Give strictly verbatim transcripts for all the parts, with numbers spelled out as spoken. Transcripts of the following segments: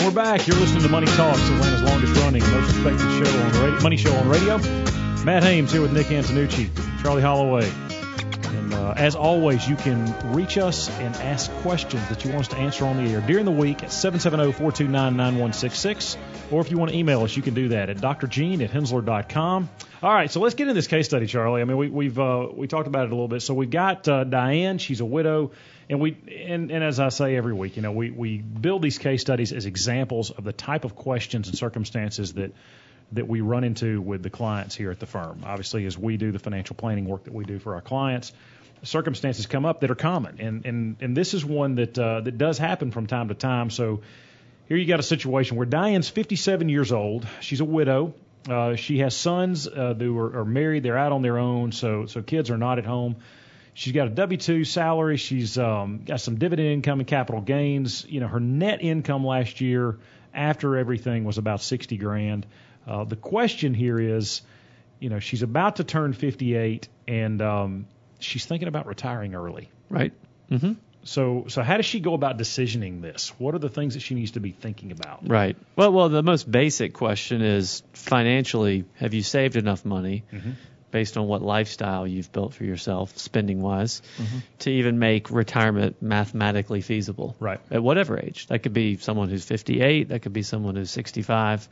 And we're back. You're listening to Money Talks, Atlanta's longest running, most respected show on radio, money show on radio. Matt Hames here with Nick Antonucci, Charlie Holloway. And uh, as always, you can reach us and ask questions that you want us to answer on the air during the week at seven seven zero, four two nine, nine one six six. Or if you want to email us, you can do that at d r gene at hensler dot com. All right, so let's get into this case study, Charlie. I mean, we, we've uh, we talked about it a little bit. So we've got uh, Diane. She's a widow. And we and, and as I say every week, you know, we, we build these case studies as examples of the type of questions and circumstances that that we run into with the clients here at the firm. Obviously, as we do the financial planning work that we do for our clients, circumstances come up that are common. And and, and this is one that uh, that does happen from time to time. So here you got a situation where Diane's fifty-seven years old. She's a widow. Uh, she has sons uh, who are, are married. They're out on their own, so so kids are not at home. She's got a W two salary. She's um, got some dividend income and capital gains. You know, her net income last year after everything was about sixty grand. Uh, the question here is, you know, she's about to turn fifty-eight, and um, she's thinking about retiring early. Right. Mm-hmm. So, so how does she go about decisioning this? What are the things that she needs to be thinking about? Right. Well, well, the most basic question is financially, have you saved enough money? Mm-hmm. Based on what lifestyle you've built for yourself, spending-wise, mm-hmm. to even make retirement mathematically feasible. Right. At whatever age. That could be someone who's fifty-eight. That could be someone who's sixty-five.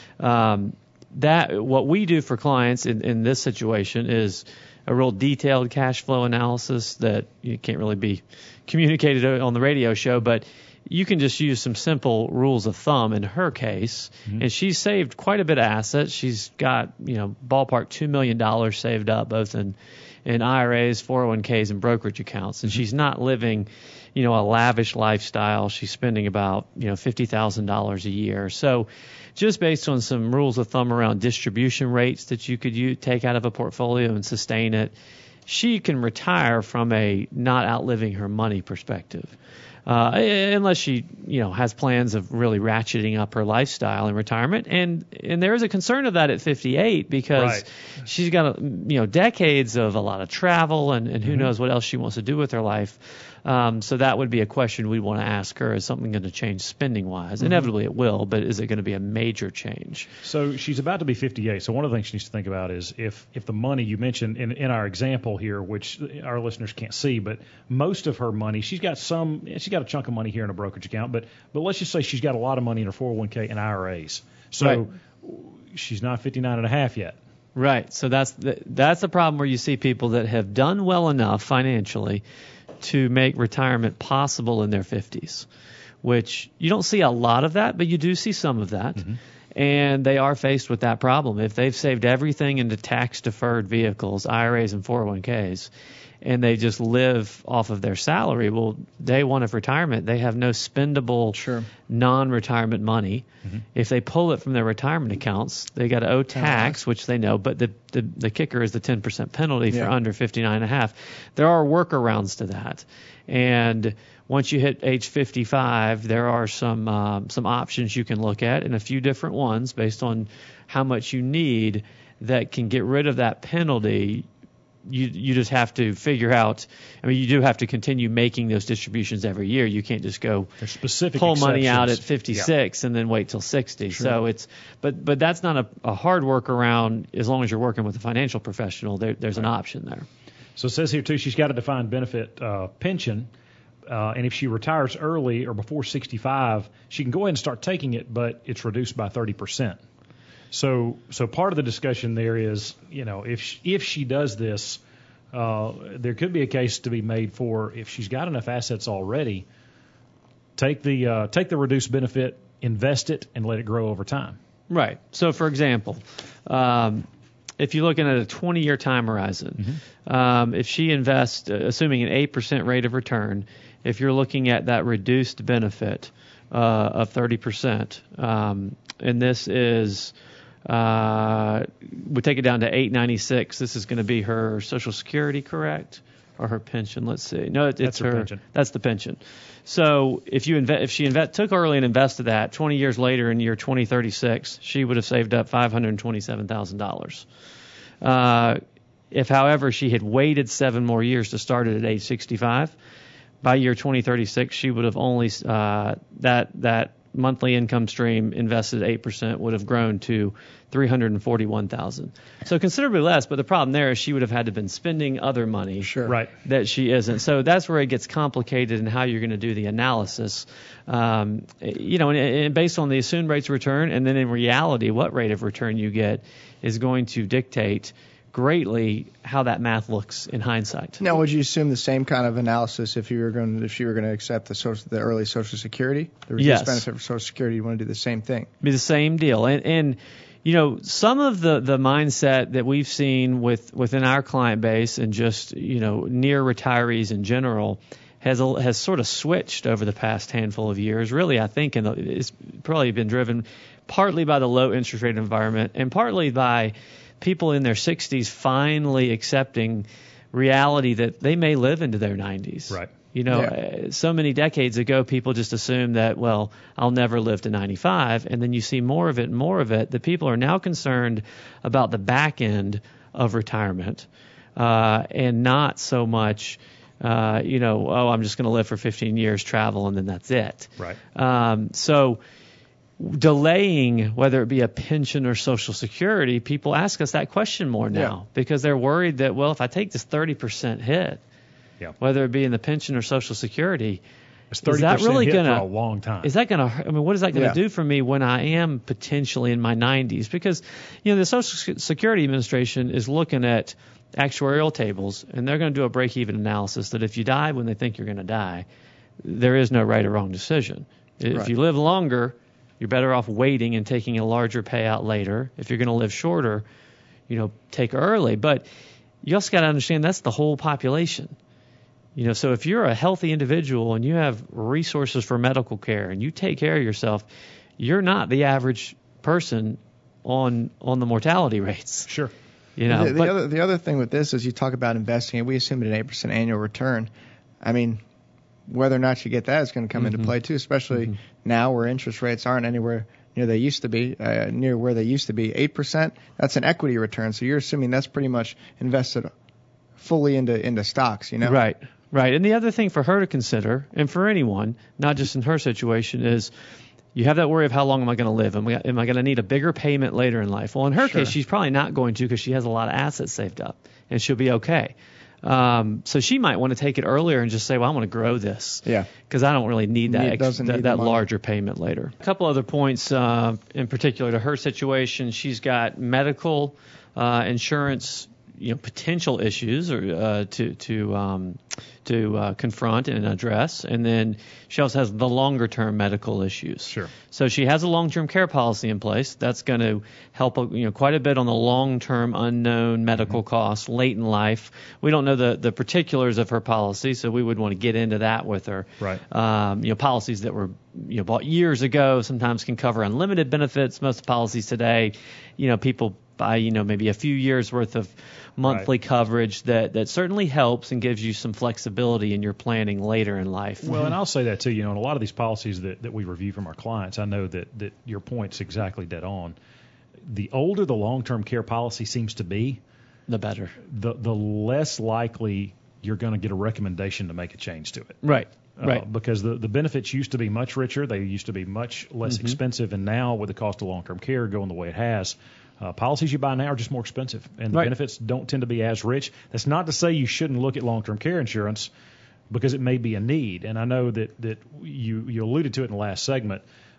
Um, that what we do for clients in, in this situation is a real detailed cash flow analysis that you can't really be communicated on the radio show, but you can just use some simple rules of thumb in her case, mm-hmm. and she's saved quite a bit of assets. She's got, you know, ballpark two million dollars saved up, both in, in I R As, four oh one k's, and brokerage accounts. And mm-hmm. she's not living, you know, a lavish lifestyle. She's spending about, you know, fifty thousand dollars a year. So just based on some rules of thumb around distribution rates that you could use, take out of a portfolio and sustain it, she can retire from a not outliving her money perspective. Uh, unless she, you know, has plans of really ratcheting up her lifestyle in retirement, and and there is a concern of that at fifty-eight because right. she's got, a, you know, decades of a lot of travel, and, and who mm-hmm. knows what else she wants to do with her life. Um, so that would be a question we'd want to ask her: is something going to change spending-wise? Mm-hmm. Inevitably, it will, but is it going to be a major change? So she's about to be fifty-eight. So one of the things she needs to think about is if if the money you mentioned in in our example here, which our listeners can't see, but most of her money, she's got some, she's got a chunk of money here in a brokerage account, but but let's just say she's got a lot of money in her four oh one k and I R As. So right. she's not fifty-nine and a half yet. Right. So that's the, that's the problem where you see people that have done well enough financially to make retirement possible in their fifties, which you don't see a lot of that, but you do see some of that. Mm-hmm. And they are faced with that problem. If they've saved everything into tax-deferred vehicles, I R As and four oh one k's, and they just live off of their salary, well, day one of retirement, they have no spendable sure. non-retirement money. Mm-hmm. If they pull it from their retirement accounts, they got to owe tax, which they know, but the, the, the kicker is the ten percent penalty yeah. for under fifty-nine and a half. There are workarounds to that. And once you hit age fifty-five, there are some um, some options you can look at, and a few different ones based on how much you need that can get rid of that penalty. You you just have to figure out. I mean, you do have to continue making those distributions every year. You can't just go specific pull exceptions. money out at fifty-six yeah. and then wait till sixty. Sure. So it's but but that's not a, a hard workaround as long as you're working with a financial professional. There, there's right. an option there. So it says here too, she's got a defined benefit uh, pension, uh, and if she retires early or before sixty-five, she can go ahead and start taking it, but it's reduced by thirty percent. So, so part of the discussion there is, you know, if she, if she does this, uh, there could be a case to be made for if she's got enough assets already, take the uh, take the reduced benefit, invest it, and let it grow over time. Right. So, for example, um, if you're looking at a twenty-year time horizon, mm-hmm. um, if she invests, uh, assuming an eight percent rate of return, if you're looking at that reduced benefit uh, of thirty percent, um, and this is Uh, we take it down to eight ninety-six. This is going to be her Social Security, correct, or her pension? Let's see. No, it, it's that's her, her pension. That's the pension. So if you inve- if she inve- took early and invested that, twenty years later in year twenty thirty-six, she would have saved up five hundred twenty-seven thousand dollars. Uh, if, however, she had waited seven more years to start it at age sixty-five, by year twenty thirty-six, she would have only uh, that that monthly income stream invested at eight percent would have grown to three hundred forty-one thousand dollars. So considerably less, but the problem there is she would have had to have been spending other money sure. right. that she isn't. So that's where it gets complicated in how you're going to do the analysis. Um, you know, and, and based on the assumed rates of return, and then in reality, what rate of return you get is going to dictate greatly how that math looks in hindsight. Now, would you assume the same kind of analysis if you were going to, if you were going to accept the social, the early Social Security, the reduced Yes. benefit for Social Security? You want to do the same thing? Be the same deal, and and you know, some of the the mindset that we've seen with within our client base and just you know near retirees in general has has sort of switched over the past handful of years. Really, I think, and it's probably been driven partly by the low interest rate environment and partly by people in their sixties finally accepting reality that they may live into their nineties. Right. You know, Yeah. uh, so many decades ago, people just assumed that, well, I'll never live to ninety-five. And then you see more of it and more of it. The people are now concerned about the back end of retirement uh, and not so much, uh, you know, oh, I'm just going to live for fifteen years, travel, and then that's it. Right. Um, so delaying, whether it be a pension or Social Security, people ask us that question more now Yeah. because they're worried that, well, if I take this thirty percent hit, Yeah. whether it be in the pension or Social Security, It's is thirty that percent really hit gonna, for a long time. is that going to, I mean, what is that going to Yeah. do for me when I am potentially in my nineties? Because, you know, the Social Security Administration is looking at actuarial tables, and they're going to do a break-even analysis that if you die when they think you're going to die, there is no right or wrong decision. If Right. you live longer, you're better off waiting and taking a larger payout later. If you're going to live shorter, you know, take early. But you also got to understand that's the whole population. You know, so if you're a healthy individual and you have resources for medical care and you take care of yourself, you're not the average person on on the mortality rates. Sure. You know, the, the but, other the other thing with this is you talk about investing, and we assume an eight percent annual return. I mean, whether or not you get that is going to come Mm-hmm. into play too, especially Mm-hmm. now where interest rates aren't anywhere near they used to be, uh, near where they used to be. eight percent, that's an equity return, so you're assuming that's pretty much invested fully into into stocks, you know? Right, right. And the other thing for her to consider, and for anyone, not just in her situation, is you have that worry of how long am I going to live? Am I, am I going to need a bigger payment later in life? Well, in her Sure. case, she's probably not going to because she has a lot of assets saved up, and she'll be okay. Um, so she might want to take it earlier and just say, well, I want to grow this. Yeah. Because I don't really need that Need- ex- doesn't that, need that the money. larger payment later. A couple other points uh, in particular to her situation. She's got medical uh, insurance, you know, potential issues or uh, to to um, to uh, confront and address, and then she also has the longer term medical issues. Sure. So she has a long term care policy in place. That's going to help, you know, quite a bit on the long term unknown medical Mm-hmm. costs late in life. We don't know the the particulars of her policy, so we would want to get into that with her. Right. Um, you know, policies that were you know bought years ago sometimes can cover unlimited benefits. Most policies today, you know, people buy you know maybe a few years worth of monthly Right. coverage that that certainly helps and gives you some flexibility in your planning later in life. Well, and I'll say that too. You know, in a lot of these policies that, that we review from our clients, I know that, that your point's exactly dead on. The older the long-term care policy seems to be, The better. the the less likely you're going to get a recommendation to make a change to it. Right. Uh, Right. because the, the benefits used to be much richer. They used to be much less Mm-hmm. expensive. And now with the cost of long-term care going the way it has, uh, policies you buy now are just more expensive. And the Right. benefits don't tend to be as rich. That's not to say you shouldn't look at long-term care insurance because it may be a need. And I know that, that you, you alluded to it in the last segment.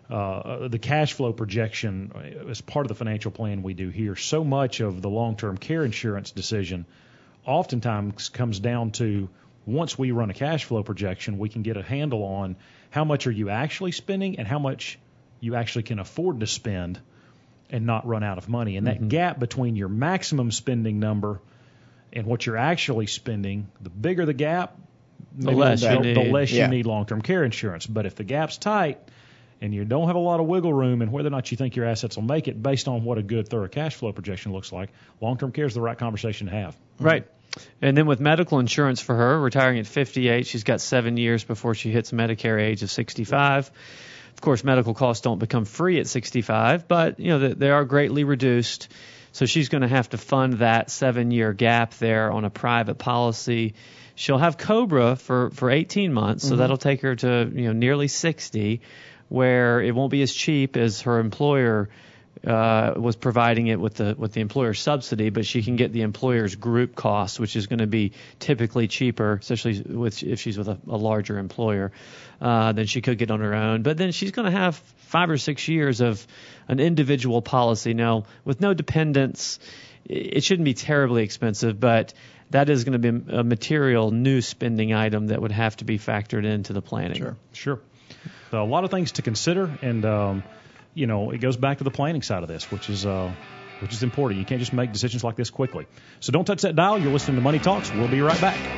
Uh, the cash flow projection is part of the financial plan we do here. So much of the long-term care insurance decision oftentimes comes down to once we run a cash flow projection, we can get a handle on how much are you actually spending and how much you actually can afford to spend and not run out of money. And that Mm-hmm. gap between your maximum spending number and what you're actually spending, the bigger the gap, The maybe less the, you the need. less Yeah. you need long-term care insurance. But if the gap's tight and you don't have a lot of wiggle room in whether or not you think your assets will make it based on what a good thorough cash flow projection looks like, long-term care is the right conversation to have. Right. And then with medical insurance for her, retiring at fifty-eight, she's got seven years before she hits Medicare age of sixty-five. Of course, medical costs don't become free at sixty-five, but you know they, they are greatly reduced. So she's going to have to fund that seven-year gap there on a private policy. She'll have COBRA for, for eighteen months, so Mm-hmm. that'll take her to you know nearly sixty. where it won't be as cheap as her employer uh, was providing it with the with the employer subsidy, but she can get the employer's group cost, which is going to be typically cheaper, especially with if she's with a, a larger employer, uh, than she could get on her own. But then she's going to have five or six years of an individual policy. Now, with no dependents, it shouldn't be terribly expensive, but that is going to be a material new spending item that would have to be factored into the planning. Sure, sure. So a lot of things to consider, and um, you know, it goes back to the planning side of this, which is uh, which is important. You can't just make decisions like this quickly. So don't touch that dial. You're listening to Money Talks. We'll be right back.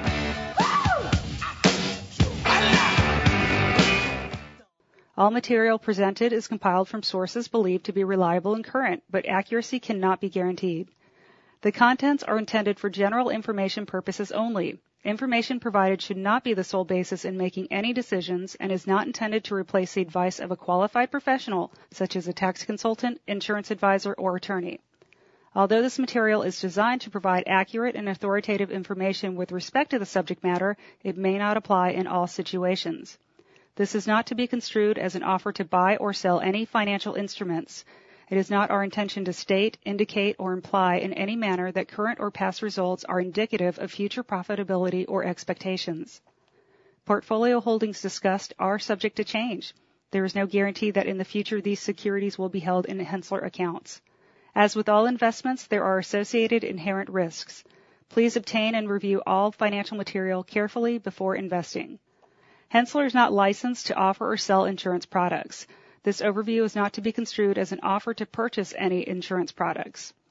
All material presented is compiled from sources believed to be reliable and current, but accuracy cannot be guaranteed. The contents are intended for general information purposes only. Information provided should not be the sole basis in making any decisions and is not intended to replace the advice of a qualified professional, such as a tax consultant, insurance advisor, or attorney. Although this material is designed to provide accurate and authoritative information with respect to the subject matter, it may not apply in all situations. This is not to be construed as an offer to buy or sell any financial instruments. It is not our intention to state, indicate, or imply in any manner that current or past results are indicative of future profitability or expectations. Portfolio holdings discussed are subject to change. There is no guarantee that in the future these securities will be held in Henssler accounts. As with all investments, there are associated inherent risks. Please obtain and review all financial material carefully before investing. Henssler is not licensed to offer or sell insurance products. This overview is not to be construed as an offer to purchase any insurance products.